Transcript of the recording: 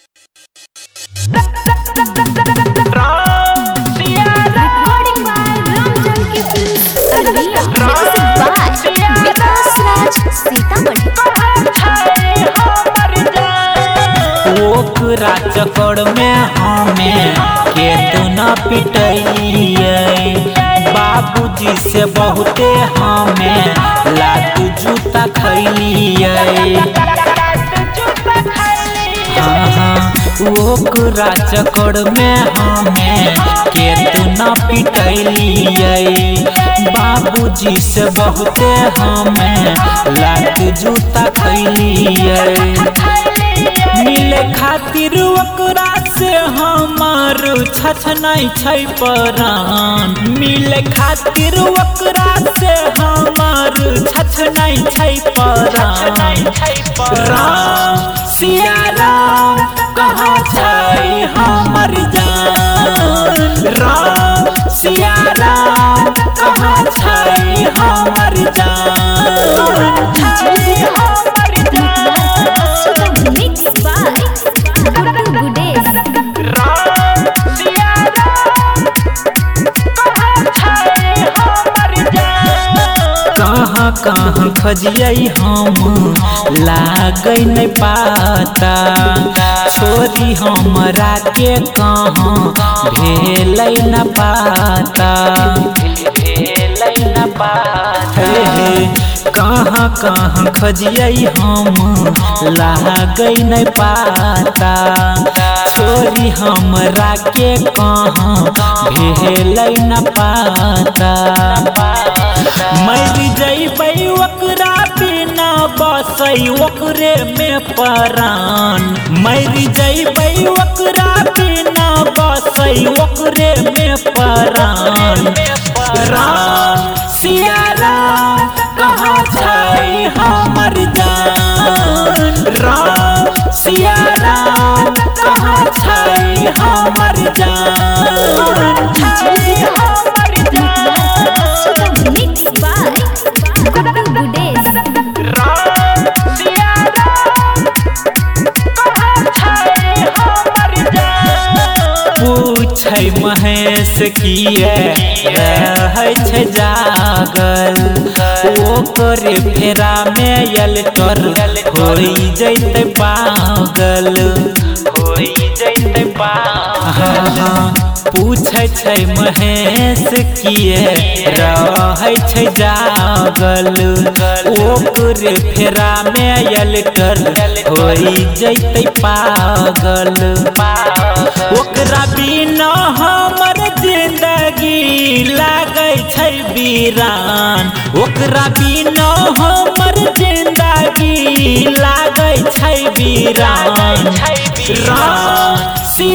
ओकरा चक्कर में हमें केतना पिटैये, बाबूजी से बहुते हमें लात जूता खैलिए। ओकरा चक्कर में हमें केतना पिटैलिए, बाबूजी से बहुते हमें लात जूता खैलिए। मिले खातिर ओकरा से हमार छछनाई छै परान, मिले खातिर ओकरा से हमार छछनाई छै परान। राम सिया राम कहाँ छै हमर जान, राम सिया राम कहाँ छै हमर जान। कहाँ कहाँ खजियै हम लागै नहीं पाता, छोरी हमरा के कहाँ भेलै न पाता। कहाँ कहाँ खजियै हम लागै नहीं पाता, छोरी हमरा के कहाँ भेलै न पाता। मर जइबै ओकरा बिना बसै ओकरे में परान, मर जइबै ओकरा बिना बसै ओकरे में परान। राम सिया राम कहाँ छै हमर जान, राम सिया राम कहाँ छै हमर जान। पूछै महेश किए रहै छै जागल, ओकरे फेरा में एल्टर होइ जैतै पागल, होइ जैतै पागल। पूछै छै महेश किए रहै छै जागल, ओकरे फेरा में एल्टर होइ जैतै पागल। ओकरा बिना हमर जिंदगी लागै छै वीरान, ओकरा बिना हमर जिंदगी लागै छै वीरान। राम